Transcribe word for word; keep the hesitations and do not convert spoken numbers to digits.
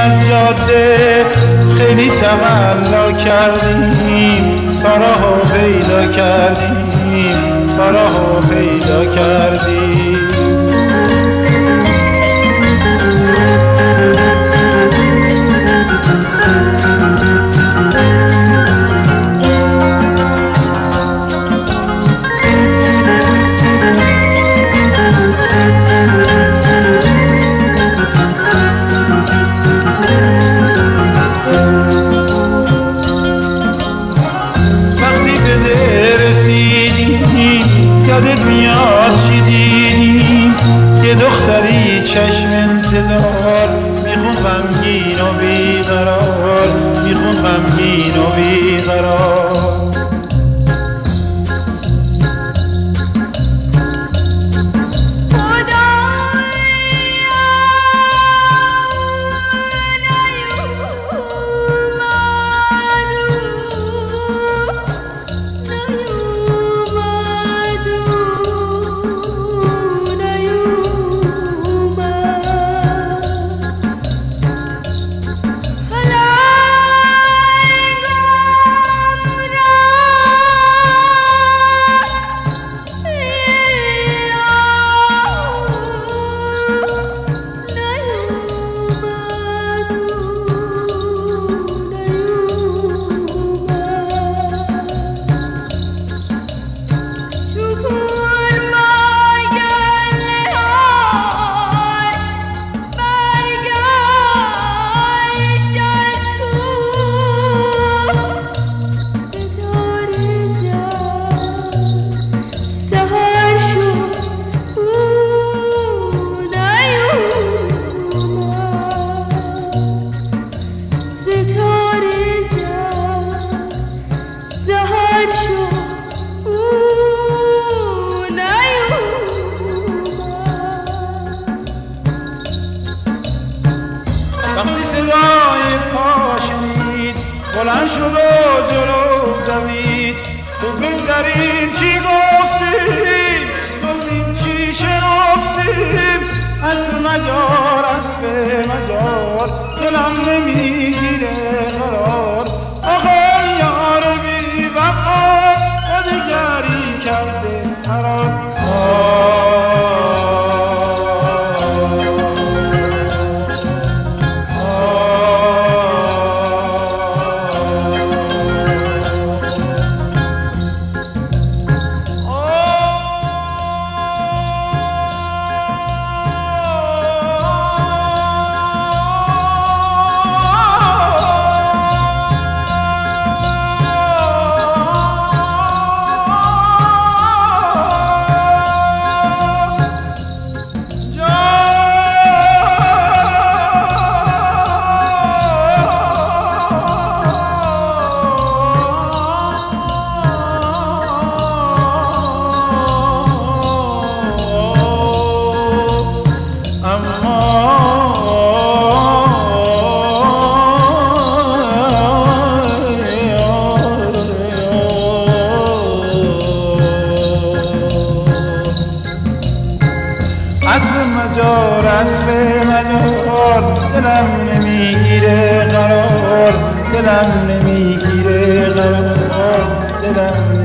از جاده خیلی تمنا کردیم، تا راهو پیدا کردیم، تا راهو پیدا کردیم. یادت میاد چی دیدیم؟ یه دختری چشم انتظار میخون غمگین و بیقرار، میخون غمگین و بیقرار. وقتی صدای پا شنید بلند شد و جلو دوید، تو بگذریم چی گفتیم، چی گفتیم چی شنفتیم. اسب مجار اسب مجار دلم نمیگیره قرار. آخر یار بی وفا و دگری کرده فرار. اسب مجار اسب مجار دلم نمیگیره قرار، دلم نمیگیره قرار، دلم